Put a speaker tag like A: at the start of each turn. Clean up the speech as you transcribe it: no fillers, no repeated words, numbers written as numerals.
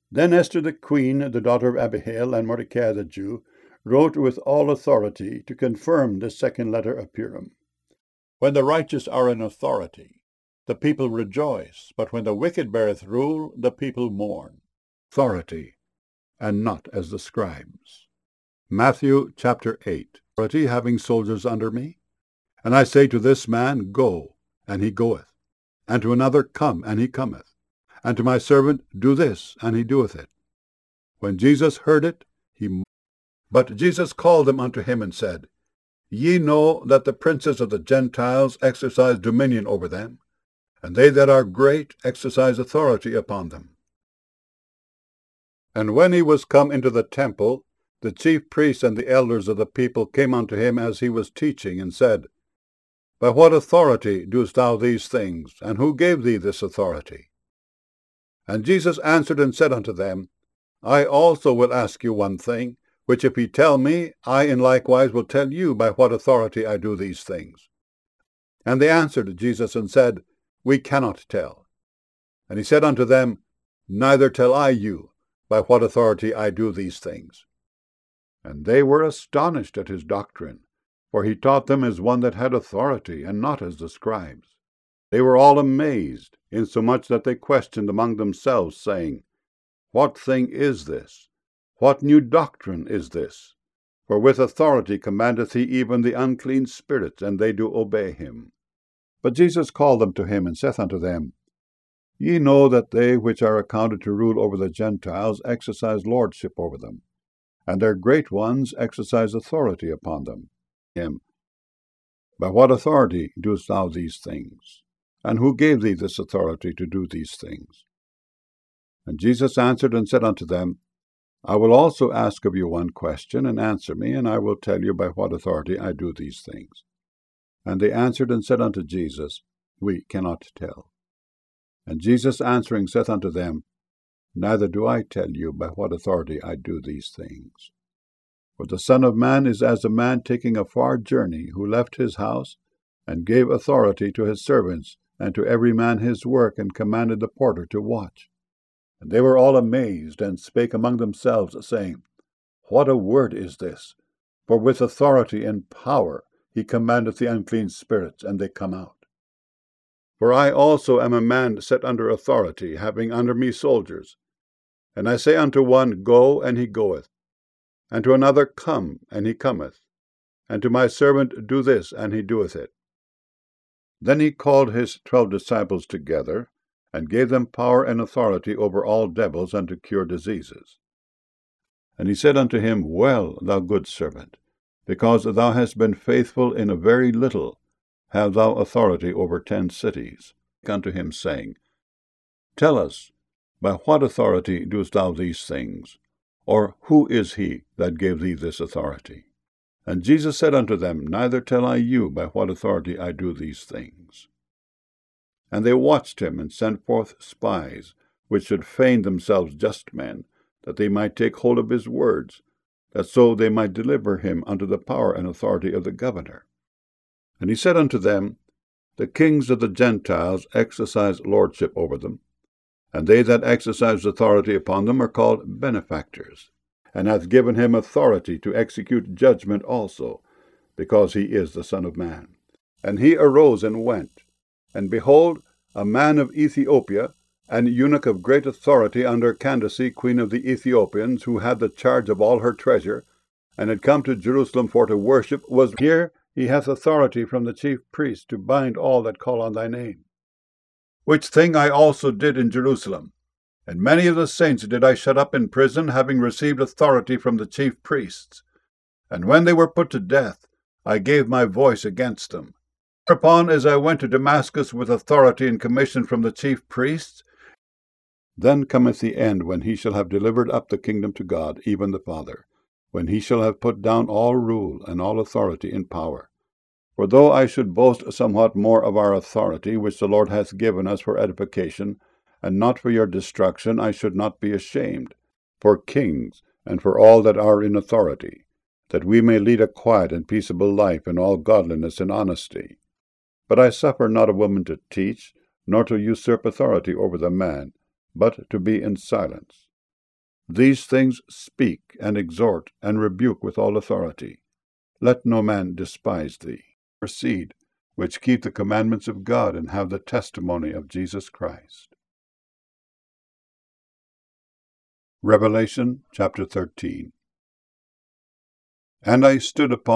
A: Then Esther the queen, the daughter of Abihail, and Mordecai the Jew, wrote with all authority to confirm this second letter of Purim. When the righteous are in authority, the people rejoice, but when the wicked beareth rule, the people mourn. Authority, and not as the scribes. Matthew chapter 8. Authority, having soldiers under me? And I say to this man, Go, and he goeth, and to another, Come, and he cometh, and to my servant, Do this, and he doeth it. When Jesus heard it, But Jesus called them unto him, and said, Ye know that the princes of the Gentiles exercise dominion over them, and they that are great exercise authority upon them. And when he was come into the temple, the chief priests and the elders of the people came unto him as he was teaching, and said, By what authority doest thou these things, and who gave thee this authority? And Jesus answered and said unto them, I also will ask you one thing, which if ye tell me, I in likewise will tell you by what authority I do these things. And they answered Jesus and said, We cannot tell. And he said unto them, Neither tell I you by what authority I do these things. And they were astonished at his doctrine, for he taught them as one that had authority, and not as the scribes. They were all amazed, insomuch that they questioned among themselves, saying, What thing is this? What new doctrine is this? For with authority commandeth he even the unclean spirits, and they do obey him. But Jesus called them to him, and saith unto them, Ye know that they which are accounted to rule over the Gentiles exercise lordship over them, and their great ones exercise authority upon them. By what authority doest thou these things? And who gave thee this authority to do these things? And Jesus answered and said unto them, I will also ask of you one question, and answer me, and I will tell you by what authority I do these things. And they answered and said unto Jesus, We cannot tell. And Jesus answering saith unto them, Neither do I tell you by what authority I do these things. For the Son of Man is as a man taking a far journey, who left his house, and gave authority to his servants, and to every man his work, and commanded the porter to watch. And they were all amazed, and spake among themselves, saying, What a word is this? For with authority and power he commandeth the unclean spirits, and they come out. For I also am a man set under authority, having under me soldiers. And I say unto one, Go, and he goeth, and to another, Come, and he cometh, and to my servant, Do this, and he doeth it. Then he called his 12 disciples together, and gave them power and authority over all devils, and to cure diseases. And he said unto him, Well, thou good servant, because thou hast been faithful in a very little, have thou authority over 10 cities. Unto him, saying, Tell us, by what authority doest thou these things? Or who is he that gave thee this authority? And Jesus said unto them, Neither tell I you by what authority I do these things. And they watched him, and sent forth spies, which should feign themselves just men, that they might take hold of his words, that so they might deliver him unto the power and authority of the governor. And he said unto them, The kings of the Gentiles exercise lordship over them, and they that exercise authority upon them are called benefactors, and hath given him authority to execute judgment also, because he is the Son of Man. And he arose and went, and behold, a man of Ethiopia, an eunuch of great authority under Candace, queen of the Ethiopians, who had the charge of all her treasure, and had come to Jerusalem for to worship, was here. He hath authority from the chief priests to bind all that call on thy name. Which thing I also did in Jerusalem, and many of the saints did I shut up in prison, having received authority from the chief priests. And when they were put to death, I gave my voice against them. Whereupon, as I went to Damascus with authority and commission from the chief priests, then cometh the end, when he shall have delivered up the kingdom to God, even the Father, when he shall have put down all rule and all authority and power. For though I should boast somewhat more of our authority, which the Lord hath given us for edification, and not for your destruction, I should not be ashamed, for kings, and for all that are in authority, that we may lead a quiet and peaceable life in all godliness and honesty. But I suffer not a woman to teach, nor to usurp authority over the man, but to be in silence. These things speak, and exhort, and rebuke with all authority. Let no man despise thee. Proceed, which keep the commandments of God, and have the testimony of Jesus Christ. Revelation chapter 13. And I stood upon